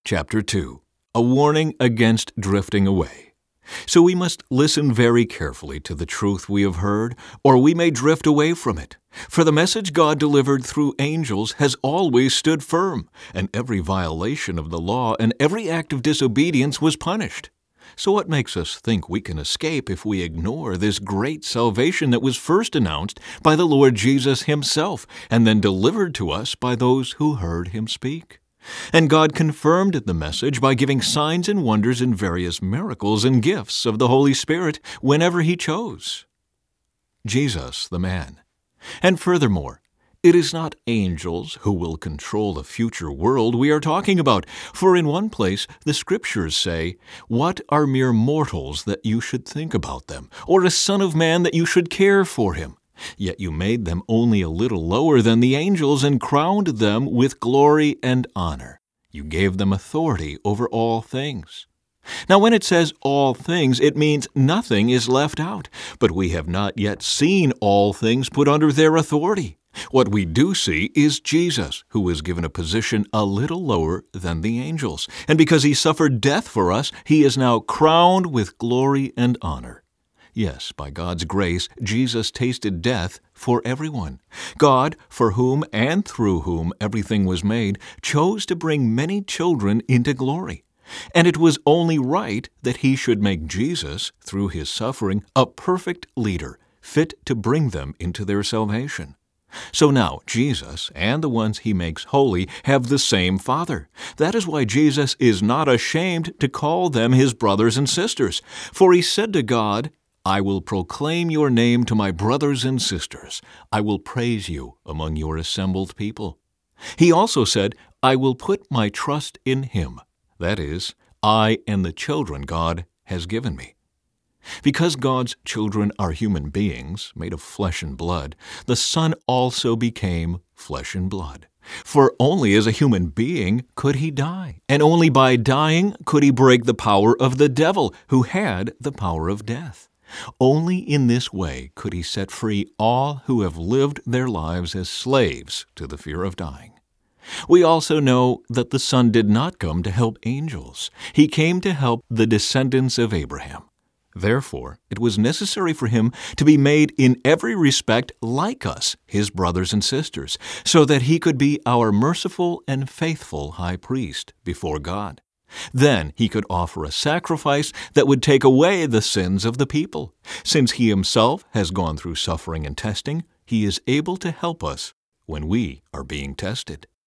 Chapter 2. A warning against drifting away. So we must listen very carefully to the truth we have heard, or we may drift away from it. For the message God delivered through angels has always stood firm, and every violation of the law and every act of disobedience was punished. So what makes us think we can escape if we ignore this great salvation that was first announced by the Lord Jesus himself, and then delivered to us by those who heard him speak? And God confirmed the message by giving signs and wonders and various miracles and gifts of the Holy Spirit whenever he chose. Jesus, the man. And furthermore, it is not angels who will control the future world we are talking about, for in one place the Scriptures say, "What are mere mortals that you should think about them, or a son of man that you should care for him? Yet you made them only a little lower than the angels and crowned them with glory and honor. You gave them authority over all things." Now, when it says all things, it means nothing is left out, but we have not yet seen all things put under their authority. What we do see is Jesus, who was given a position a little lower than the angels, and because he suffered death for us, he is now crowned with glory and honor. Yes, by God's grace, Jesus tasted death for everyone. God, for whom and through whom everything was made, chose to bring many children into glory. And it was only right that he should make Jesus, through his suffering, a perfect leader, fit to bring them into their salvation. So now Jesus and the ones he makes holy have the same Father. That is why Jesus is not ashamed to call them his brothers and sisters. For he said to God, "I will proclaim your name to my brothers and sisters. I will praise you among your assembled people." He also said, "I will put my trust in him." That is, I and the children God has given me. Because God's children are human beings, made of flesh and blood, the Son also became flesh and blood. For only as a human being could he die, and only by dying could he break the power of the devil, who had the power of death. Only in this way could he set free all who have lived their lives as slaves to the fear of dying. We also know that the Son did not come to help angels. He came to help the descendants of Abraham. Therefore, it was necessary for him to be made in every respect like us, his brothers and sisters, so that he could be our merciful and faithful high priest before God. Then he could offer a sacrifice that would take away the sins of the people. Since he himself has gone through suffering and testing, he is able to help us when we are being tested.